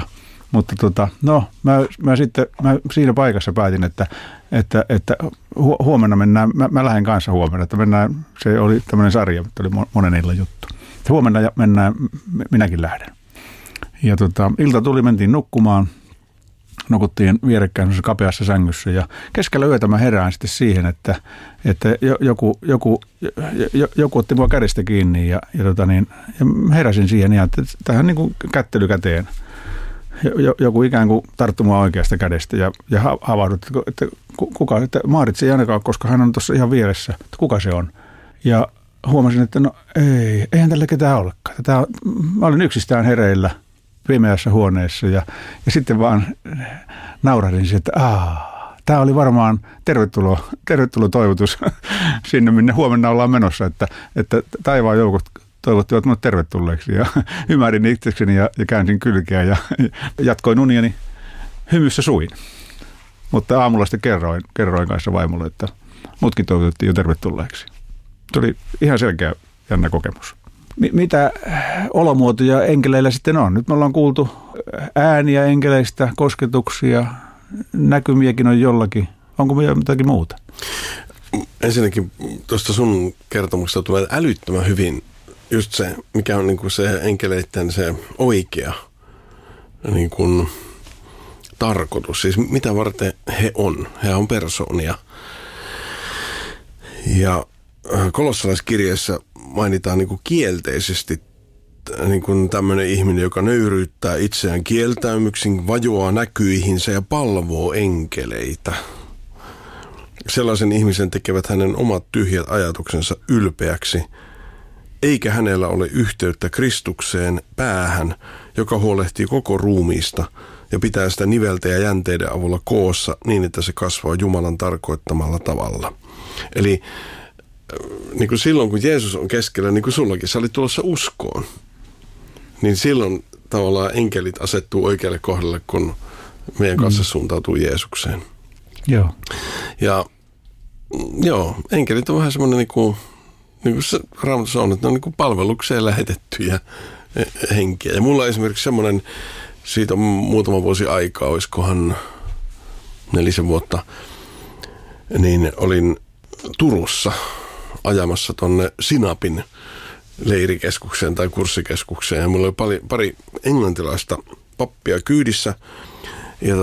mä siinä paikassa päätin, että huomenna mennään, mä lähden kanssa huomenna, että mennään, se oli tämmöinen sarja, mutta oli monen illan juttu. Huomenna mennään, minäkin lähden. Ja ilta tuli, mentiin nukkumaan, nukuttiin vierekkäin kapeassa sängyssä ja keskellä yötä mä herään sitten siihen, että joku otti mua kädestä kiinni ja heräsin siihen ja että tähän niin kuin kättely käteen. Joku ikään kuin tarttui mua oikeasta kädestä ja havahdut, että Maarit ei ainakaan, koska hän on tuossa ihan vieressä, että kuka se on. Ja huomasin, että no eihän tällä ketään olekaan. Mä olin yksistään hereillä pimeässä huoneessa ja sitten vaan naurahdin siihen, että tämä oli varmaan tervetuloa toivotus sinne, minne huomenna ollaan menossa, että taivaan joukot toivottivat minut tervetulleeksi ja ymmärrin itsekseni ja käänsin kylkeä ja jatkoin uniani hymyssä suin. Mutta aamulla sitten kerroin kanssa vaimolle, että mutkin toivotettiin jo tervetulleeksi. Se oli ihan selkeä jännä kokemus. Mitä olomuotoja enkeleillä sitten on? Nyt me ollaan kuultu ääniä enkeleistä, kosketuksia, näkymiäkin on jollakin. Onko vielä jotakin muuta? Ensinnäkin tuosta sun kertomuksesta tulee älyttömän hyvin just se, mikä on niinku se enkeleiden se oikea niinku tarkoitus. Siis mitä varten he on persoonia. Ja kolossalaiskirjeessä mainitaan niinku kielteisesti niinku tämmöinen ihminen, joka nöyryyttää itseään kieltäymyksin, vajoaa näkyihinsä ja palvoo enkeleitä. Sellaisen ihmisen tekevät hänen omat tyhjät ajatuksensa ylpeäksi, eikä hänellä ole yhteyttä Kristukseen päähän, joka huolehtii koko ruumiista ja pitää sitä niveltä ja jänteiden avulla koossa niin, että se kasvaa Jumalan tarkoittamalla tavalla. Eli niin kuin silloin, kun Jeesus on keskellä, niin kuin sullakin, sä olit tulossa uskoon, niin silloin tavallaan enkelit asettuu oikealle kohdalle, kun meidän kanssa suuntautuu Jeesukseen. Joo. Ja joo, enkelit on vähän semmoinen, niin kuin se Raamatussa on, että ne on niin kuin palvelukseen lähetettyjä henkiä. Ja mulla esimerkiksi semmoinen, siitä on muutama vuosi aikaa, olisikohan 4 vuotta, niin olin Turussa ajamassa tonne Sinapin leirikeskukseen tai kurssikeskukseen. Ja mulla oli pari englantilaista pappia kyydissä ja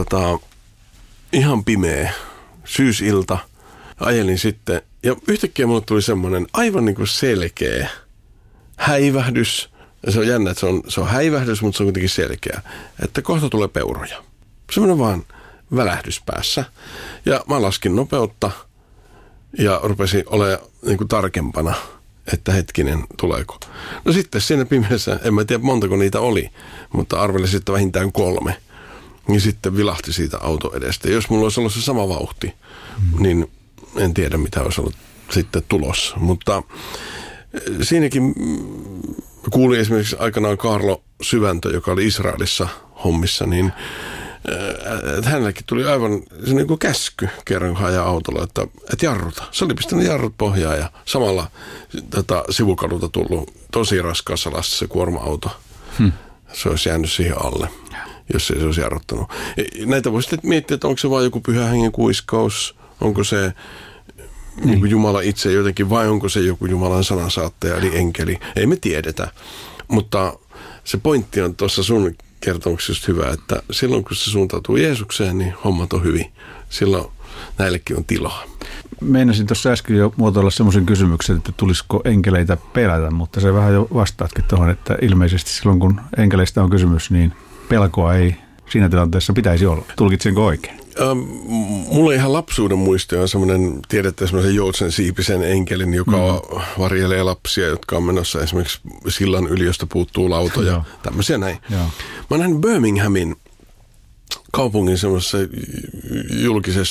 ihan pimeä syysilta. Ajelin sitten ja yhtäkkiä mulle tuli semmoinen aivan niin kuin selkeä häivähdys. Ja se on jännä, että se on häivähdys, mutta se on kuitenkin selkeä. Että kohta tulee peuroja. Semmoinen vaan välähdys päässä. Ja mä laskin nopeutta ja rupesin olemaan niin kuin tarkempana, että hetkinen, tuleeko. No sitten siinä pimeässä, en mä tiedä montako niitä oli, mutta arvelisin, että vähintään 3. Niin sitten vilahti siitä auto edestä. Ja jos mulla olisi ollut se sama vauhti, niin en tiedä mitä olisi ollut sitten tulossa. Mutta siinäkin kuuli esimerkiksi aikanaan Kaarlo Syväntö, joka oli Israelissa hommissa, niin hänelläkin tuli aivan se niin kuin käsky kerran, kun ajaa autolla, että jarruta. Se oli pistänyt jarrut pohjaan ja samalla sivukadulta tullut tosi raskaassa lastissa kuorma-auto. Se olisi jäänyt siihen alle, jos ei se olisi jarruttanut. Näitä voi sitten miettiä, että onko se vain joku pyhän hengen kuiskaus, onko se niin kuin Jumala itse jotenkin, vai onko se joku Jumalan sanansaattaja, eli enkeli. Ei me tiedetä, mutta se pointti on tuossa sun kertomuksessa hyvä, että silloin kun se suuntautuu Jeesukseen, niin hommat on hyvin. Silloin näillekin on tilaa. Meinasin tuossa äsken jo muotoilla semmoisen kysymyksen, että tulisiko enkeleitä pelätä, mutta se vähän jo vastaatkin tuohon, että ilmeisesti silloin kun enkeleistä on kysymys, niin pelkoa ei siinä tilanteessa pitäisi olla. Tulkitsenko oikein? Mulla ihan lapsuuden muisto on semmoinen, tiedätte, semmoisen joutsen siipisen enkelin, joka varjelee lapsia, jotka on menossa esimerkiksi sillan yli, josta puuttuu lautoja, ja tämmöisiä näin. Joo. Mä oon nähnyt Birminghamin kaupungin semmoisessa julkisessa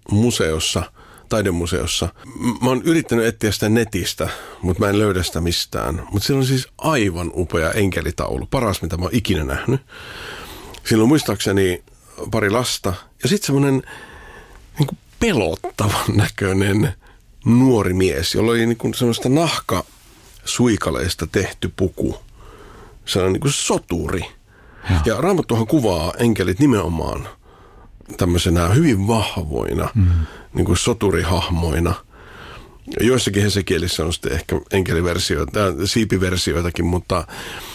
museossa, taidemuseossa. Mä oon yrittänyt etsiä sitä netistä, mutta mä en löydä sitä mistään. Mutta siellä on siis aivan upea enkelitaulu, paras mitä mä oon ikinä nähnyt. Siinä on muistaakseni pari lasta ja sitten semmoinen niin kuin pelottavan näköinen nuori mies, jolla oli niin kuin semmoista nahkasuikaleista tehty puku. Se on niin kuin soturi. Ja Raamattuhan kuvaa enkelit nimenomaan tämmöisenä hyvin vahvoina, niin kuin soturihahmoina. Joissakin Hesekielissä on sitten ehkä enkeliversioita, siipiversioitakin, mutta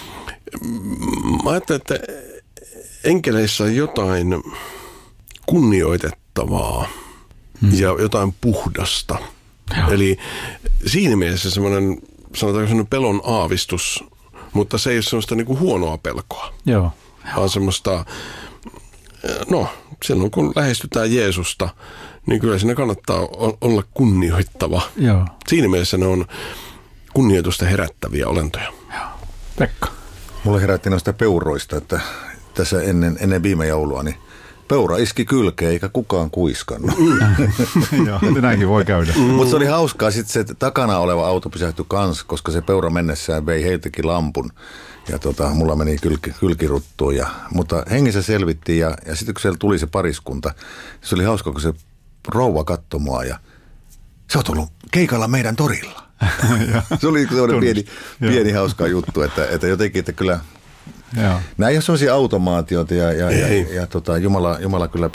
mä ajattelen, että enkeleissä on jotain kunnioitettavaa ja jotain puhdasta. Eli siinä mielessä semmoinen, sanotaanko semmoinen pelon aavistus, mutta se ei ole semmoista niin kuin huonoa pelkoa. Joo. Vaan semmoista, no silloin kun lähestytään Jeesusta, niin kyllä siinä kannattaa olla kunnioittava. Joo. Siinä mielessä ne on kunnioitusta herättäviä olentoja. Joo. Pekka. Mulle herätti noista peuroista, että tässä ennen viime joulua, niin peura iski kylkeen eikä kukaan kuiskannut. Joo, näinkin voi käydä. Mutta se oli hauskaa sitten se, että takana oleva auto pysähtyi kanssa, koska se peura mennessään vei heiltäkin lampun. Ja mulla meni kylkiruttuun. Mutta hengissä selvittiin ja sitten kun siellä tuli se pariskunta, se oli hauska, kun se rouva katsoi mua ja se on tullut keikalla meidän torilla. Se oli sellainen pieni hauska juttu, että jotenkin, että kyllä Joo. nämä ei ole sellaisia automaatioita ja Jumala kyllä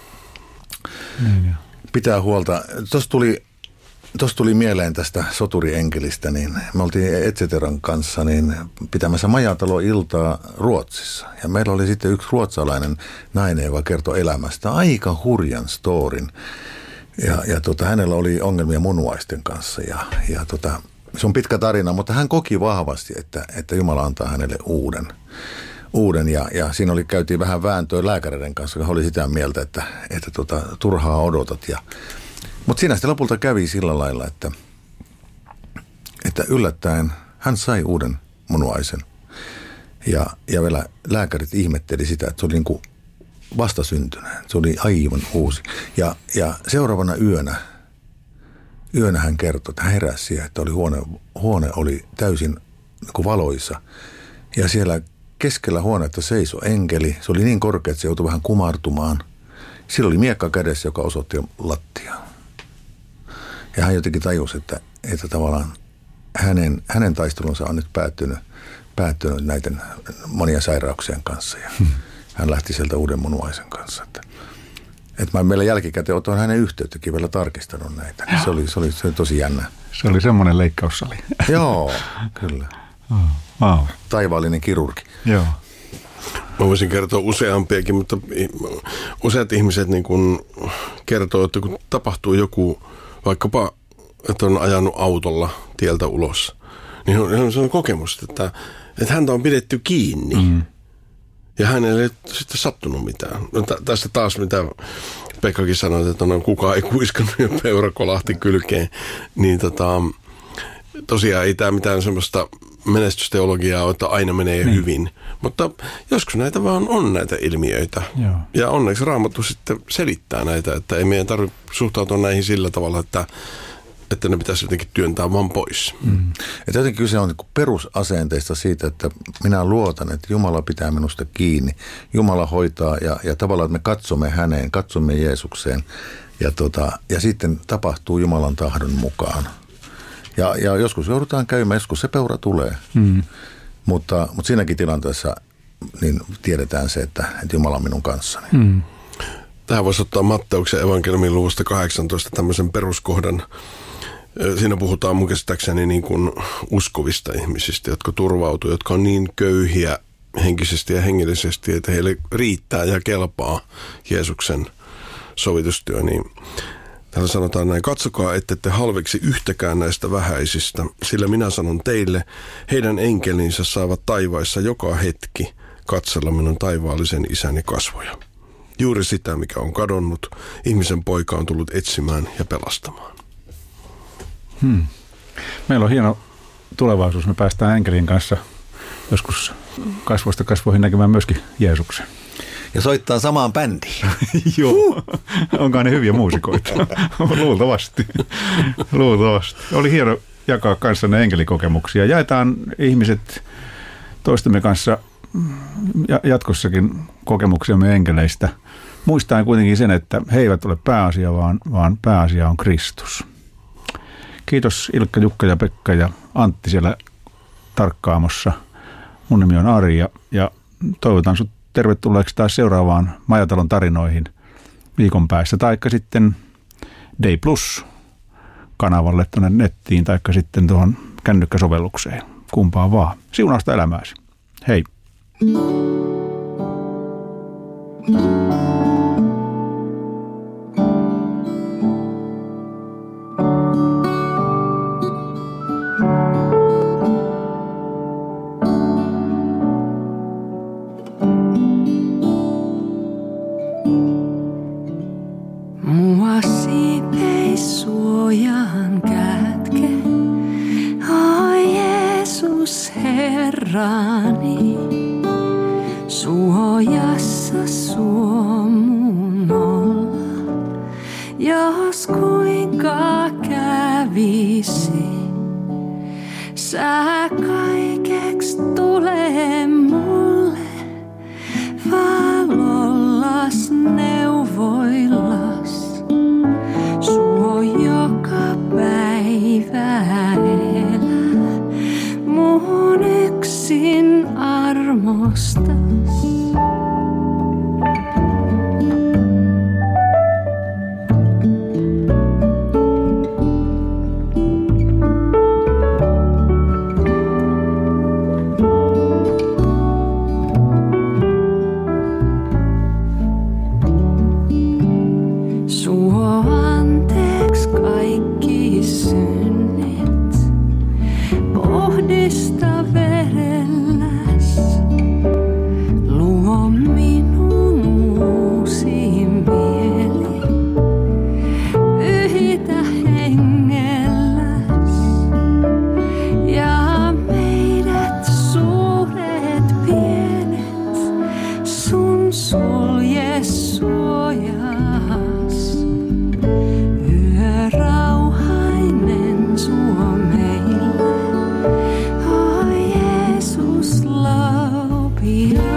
pitää huolta. Tuossa tuli mieleen tästä soturienkelistä, niin me oltiin Etseteran kanssa niin pitämässä majataloiltaa Ruotsissa. Ja meillä oli sitten yksi ruotsalainen nainen, joka kertoi elämästä aika hurjan storin. Ja hänellä oli ongelmia munuaisten kanssa ja se on pitkä tarina, mutta hän koki vahvasti, että Jumala antaa hänelle uuden ja siinä käytiin vähän vääntöä lääkäreiden kanssa, joka oli sitä mieltä, että turhaa odotat. Mutta siinä sitten lopulta kävi sillä lailla, että yllättäen hän sai uuden munuaisen ja vielä lääkärit ihmetteli sitä, että se oli niin kuin vastasyntyneen. Se oli aivan uusi. Ja seuraavana yönä hän kertoi, että hän heräsi siihen, että huone oli täysin niin kuin valoisa. Ja siellä keskellä huonetta seisoi enkeli. Se oli niin korkea, että se joutui vähän kumartumaan. Sillä oli miekka kädessä, joka osoitti lattiaa. Ja hän jotenkin tajusi, että tavallaan hänen taistelunsa on nyt päättynyt näiden monia sairauksien kanssa. Ja hän lähti sieltä uuden munuaisen kanssa. Että mä meillä jälkikäteen otan hänen yhteyttäkin vielä tarkistanut näitä. Se oli tosi jännä. Se oli semmoinen leikkaussali. Joo, kyllä. Wow. Taivaallinen kirurgi. Joo. Mä voisin kertoa useampiakin, mutta useat ihmiset niin kun kertoo, että kun tapahtuu joku, vaikkapa, että on ajanut autolla tieltä ulos, niin on sellainen kokemus, että häntä on pidetty kiinni. Mm. Ja hänelle ei sitten sattunut mitään. No, tästä taas, mitä Pekkakin sanoi, että kukaan ei kuiskannut ja peura kolahti kylkeen. Niin tosiaan ei tämä mitään semmoista menestysteologiaa ole, että aina menee hyvin. Mutta joskus näitä vaan on näitä ilmiöitä. Joo. Ja onneksi Raamattu sitten selittää näitä, että ei meidän tarvitse suhtautua näihin sillä tavalla, että ne pitäisi jotenkin työntää vaan pois. Mm. Että jotenkin kyse on perusasenteista siitä, että minä luotan, että Jumala pitää minusta kiinni. Jumala hoitaa ja tavallaan, että me katsomme häneen, katsomme Jeesukseen ja sitten tapahtuu Jumalan tahdon mukaan. Ja joskus joudutaan käymään, joskus se peura tulee. Mm. Mutta siinäkin tilanteessa niin tiedetään se, että Jumala on minun kanssani. Mm. Tähän voisi ottaa Matteuksen evankeliumin luvusta 18 tämmöisen peruskohdan. Siinä puhutaan mun käsittääkseni niin kuin uskovista ihmisistä, jotka turvautuu, jotka on niin köyhiä henkisesti ja hengellisesti, että heille riittää ja kelpaa Jeesuksen sovitustyö. Niin täällä sanotaan näin, katsokaa, ettette halveksi yhtäkään näistä vähäisistä, sillä minä sanon teille, heidän enkelinsä saavat taivaissa joka hetki katsella minun taivaallisen isäni kasvoja. Juuri sitä, mikä on kadonnut, ihmisen poika on tullut etsimään ja pelastamaan. Meillä on hieno tulevaisuus. Me päästään enkelin kanssa joskus kasvoista kasvoihin näkemään myöskin Jeesuksen. ja soittaa samaan bändiin. Joo, onkaan ne hyviä muusikoita. Luultavasti. Oli hieno jakaa kanssanne enkelikokemuksia. Jaetaan ihmiset toistemme kanssa jatkossakin kokemuksiamme enkeleistä. Muistaen kuitenkin sen, että he eivät ole pääasia, vaan pääasia on Kristus. Kiitos Ilkka, Jukka ja Pekka ja Antti siellä tarkkaamossa. Mun nimi on Ari ja toivotan sut tervetulleeksi taas seuraavaan Majatalon tarinoihin viikon päästä. Taikka sitten Day Plus-kanavalle tuonne nettiin taikka sitten tuohon kännykkäsovellukseen. Kumpaan vaan. Siunausta elämääsi. Hei. Mua siipeis suojaan kätke, oi Jeesus Herrani. Suojassa suo mun olla, jos kuinka kävisi. Sä kaikeks tule mulle, valollas neuvoillas. Suo joka päivä elää, mun yksin armostas. Suo anteeks kaikki synnit, puhdista verelläs. Luo minun uusi mieli, pyhitä hengelläs. Ja meidät suuret pienet sun sulje suojaa. Rauhainen suo meille, oi Jeesus laupias.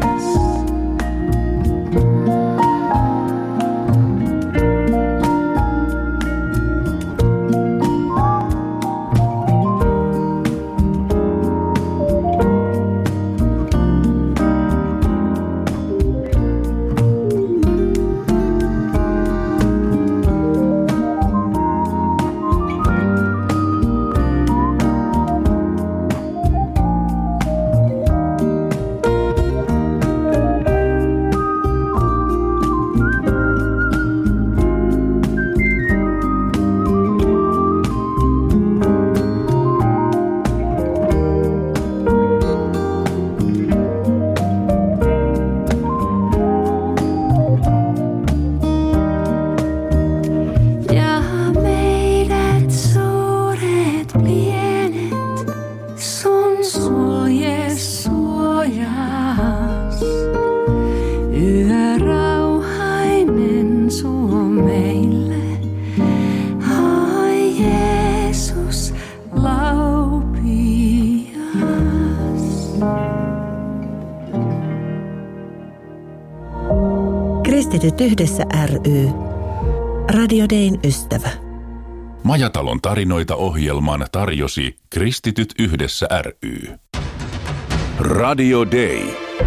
Kristityt yhdessä ry. Radio Dayn ystävä. Majatalon tarinoita -ohjelman tarjosi Kristityt yhdessä ry. Radio Day.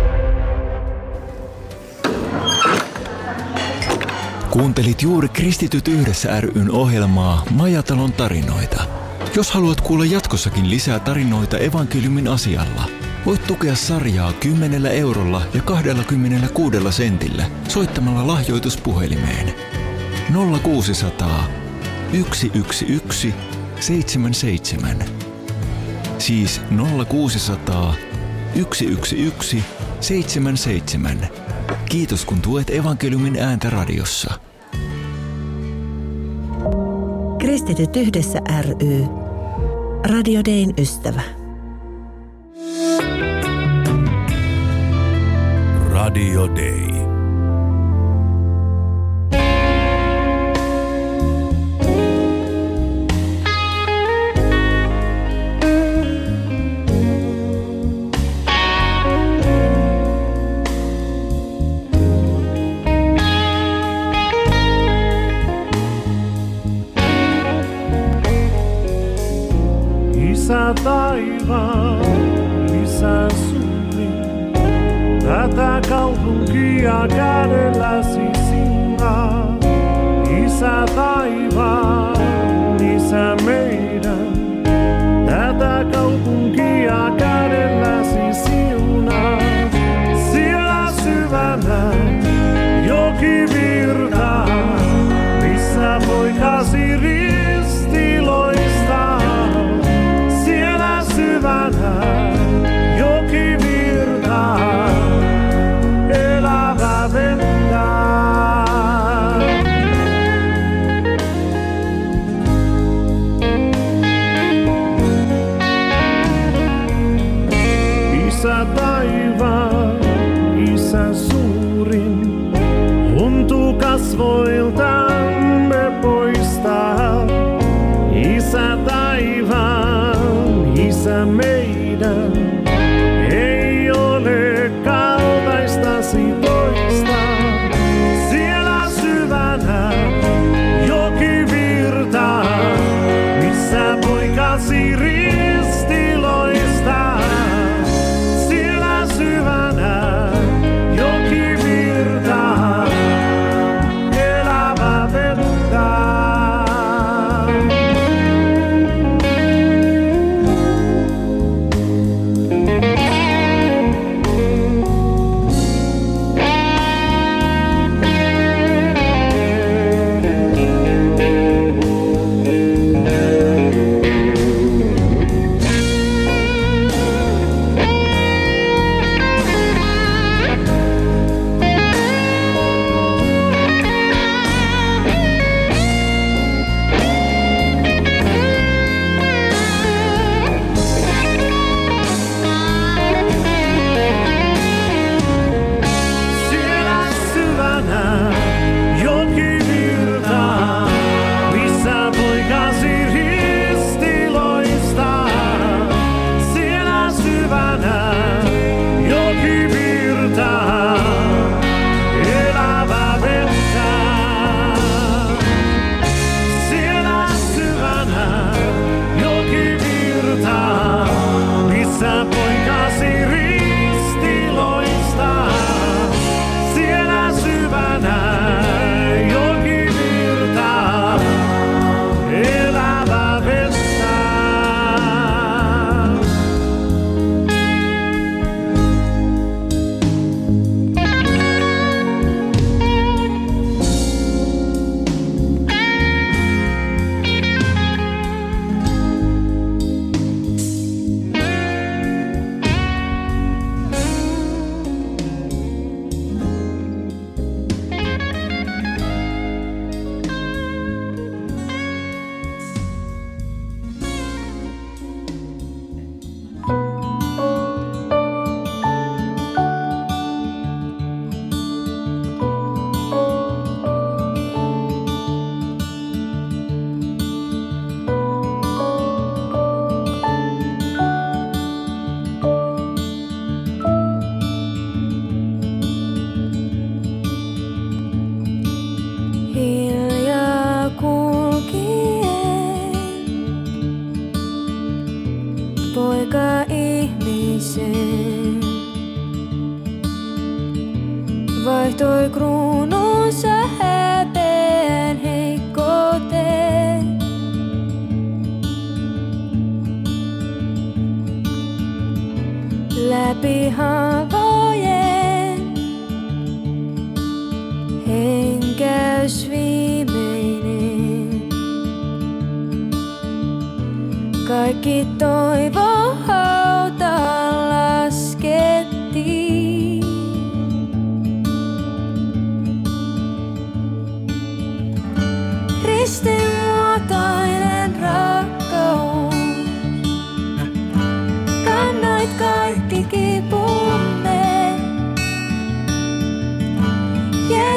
Kuuntelit juuri Kristityt yhdessä ry:n ohjelmaa Majatalon tarinoita. Jos haluat kuulla jatkossakin lisää tarinoita evankeliumin asialla, voit tukea sarjaa 10 eurolla ja 26 sentillä soittamalla lahjoituspuhelimeen 0600 111 77. Siis 0600 111 77. Kiitos kun tuet evankeliumin ääntä radiossa. Kristityt yhdessä ry. Radio Dayn ystävä. Radio Day. Isä taivaan, Isä suuri, tätä kaupunkia kädelläsi sinä. Isä taivaan, Isä meidän, tätä kaupunkia kädelläsi siunaa. Siellä syvänä joki virtaa, missä poikasi risti loistaa. Joki virtaa, elävä vettä. Isä taivaan, Isä suurin, huntu kasvoiltamme poistaa. Isä taivaan, Isä meidän, ei ole kaltaistasi toista. Siellä syvänä joki virtaa, missä poikasi risti loistaa. Siellä syvänä joki virtaa, elävä vettä. Vaihtoi kruununsa häpeän heikkouteen. Läpi haavojen henkäys viimeinen. Kaikki toivo hautaan laskettiin. Ristimuotoinen rakkaus, kannoit kaikki kipumme.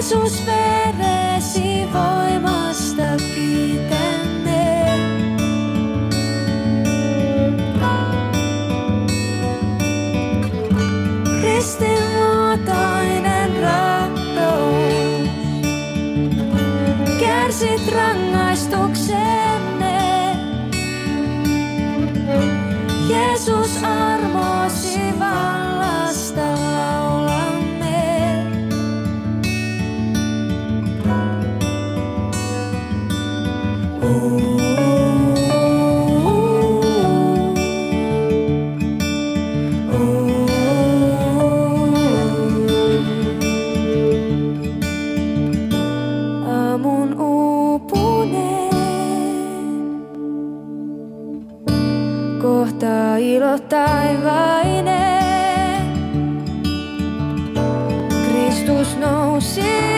Jeesus veresi voimasta kiitämme. Ristin muotoinen rakkaus, kärsit rangaistuksenne. Jeesus armosi vallasta laulamme. Aamun uupuneen kohtaa ilo taivainen. Kristus nousi